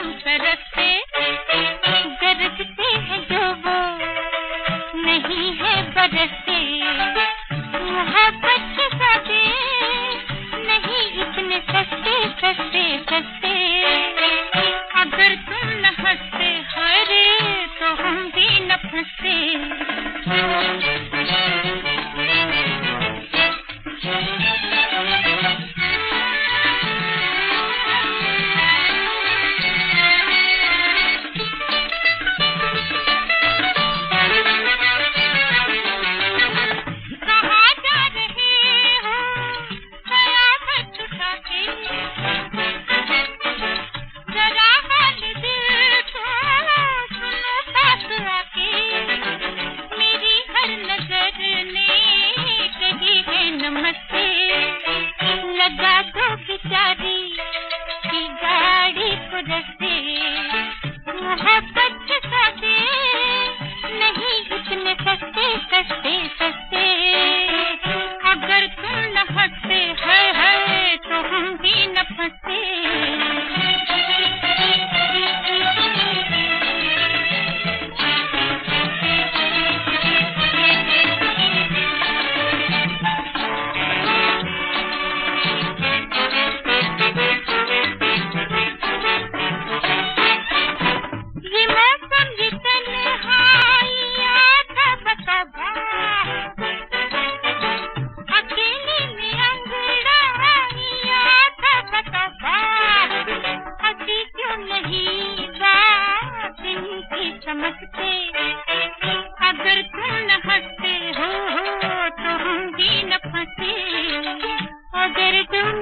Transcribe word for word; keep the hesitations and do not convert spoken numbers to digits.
हम तरसते, गरजते हैं जो वो नहीं है बरसते। मोहब्बत के सौदे नहीं इतने सस्ते सस्ते सस्ते। अगर तुम न हंसते हरे तो हम भी न फंसते। लगा दो बिचारी की गाड़ी को रस्ते। मोहब्बत के सौदे नहीं इतने सस्ते सस्ते सस्ते। अगर तुम न हंसते है, है तो हम भी न फंसते। चमकते अगर तुम न हंसते हो, हो तो हम भी न फंसे। अगर तुम